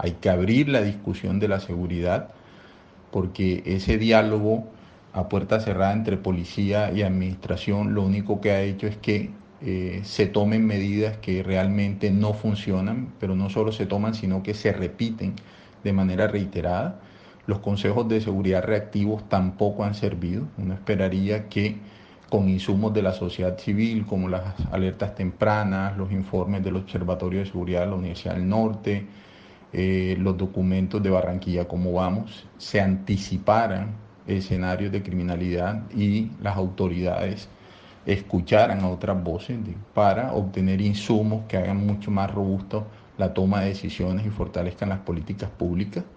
Hay que abrir la discusión de la seguridad porque ese diálogo a puerta cerrada entre policía y administración lo único que ha hecho es que se tomen medidas que realmente no funcionan, pero no solo se toman, sino que se repiten de manera reiterada. Los consejos de seguridad reactivos tampoco han servido. Uno esperaría que con insumos de la sociedad civil, como las alertas tempranas, los informes del Observatorio de Seguridad de la Universidad del Norte, los documentos de Barranquilla Cómo Vamos, se anticiparan escenarios de criminalidad y las autoridades escucharan a otras voces para obtener insumos que hagan mucho más robusto la toma de decisiones y fortalezcan las políticas públicas.